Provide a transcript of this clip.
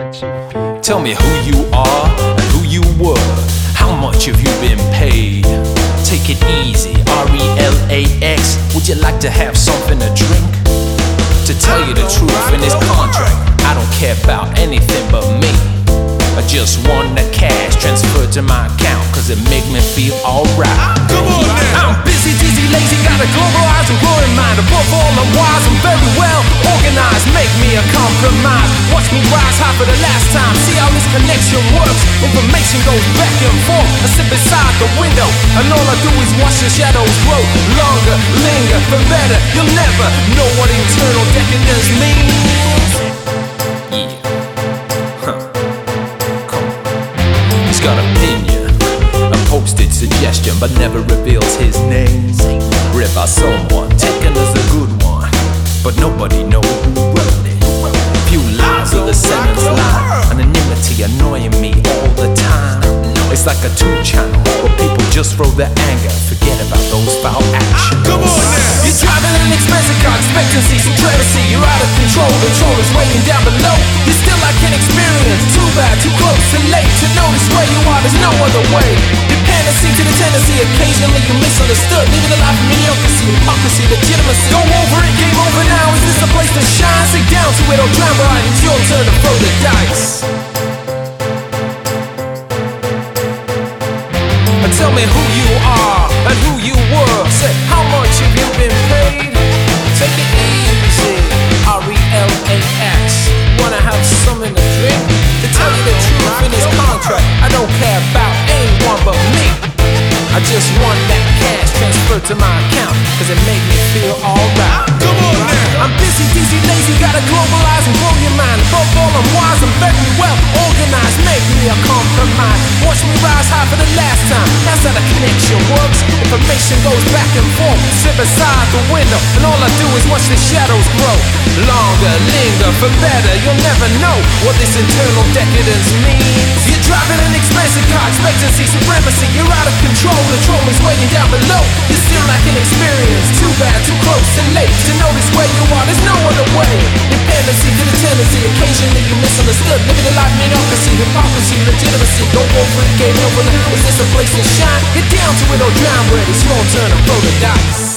Tell me who you are and who you were. How much have you been paid? Take it easy, RELAX. Would you like to have something to drink? To tell you the truth, in this contract, I don't care about anything but me. I just want the cash transferred to my account, cause it make me feel alright. Come on now. I'm busy, dizzy, lazy, got a globalized and growing mind. Above all, I'm wise, I'm very well organized. Make me a compromise. Watch me rise high for the last time. See how this connection works. Information goes back and forth. I sit beside the window, and all I do is watch the shadows grow. Longer, linger, for better. You'll never know what internal decadence means. Yeah. He's got opinion, a posted suggestion, but never reveals his name. Read by someone, taken as a good one, but nobody knows who wrote it. Few lines of the sentence line, anonymity annoying me all the time. It's like a 2-channel where people just throw their anger, forget about those foul actions. Come on now. You're driving an expensive car, expectancy, supremacy. You're out of control, control is waiting down below. You still like an experience, too bad, too close, too late to notice where you are, there's no other way. Dependency to the tendency, occasionally you misunderstood. Living a life of mediocrity, hypocrisy, legitimacy. Go over it, game over now, is this a place to shine? Sit down to it or drown right, it's your turn to throw the dice. Tell me who you are and who you were. Say, how much have you been paid? Take it easy, RELAX. Wanna have something to drink? To tell you the truth, in this contract, I don't care about anyone but me. I just want that cash transferred to my account, cause it make me feel alright. Come on now. I'm busy, dizzy, lazy, gotta globalize and grow your mind. Above all, I'm wise, I'm very well organized. Make me a compromise. Watch me rise high for the last time. That's how the connection works. Information goes back and forth. Sit beside the window, and all I do is watch the shadows grow. Longer, linger, for better. You'll never know what this internal decadence means. You're driving an expensive car, expectancy, supremacy. You're out of control, control is waiting down below. You're still lacking experience, too bad, too close and late to notice where you are, there's no other way. Dependency to the tendency, occasionally you misunderstood. Living a life mediocrity, hypocrisy, legitimacy. Go over it, game over now, is this a place to shine? Get down to it or drown, where it's your turn to throw the dice.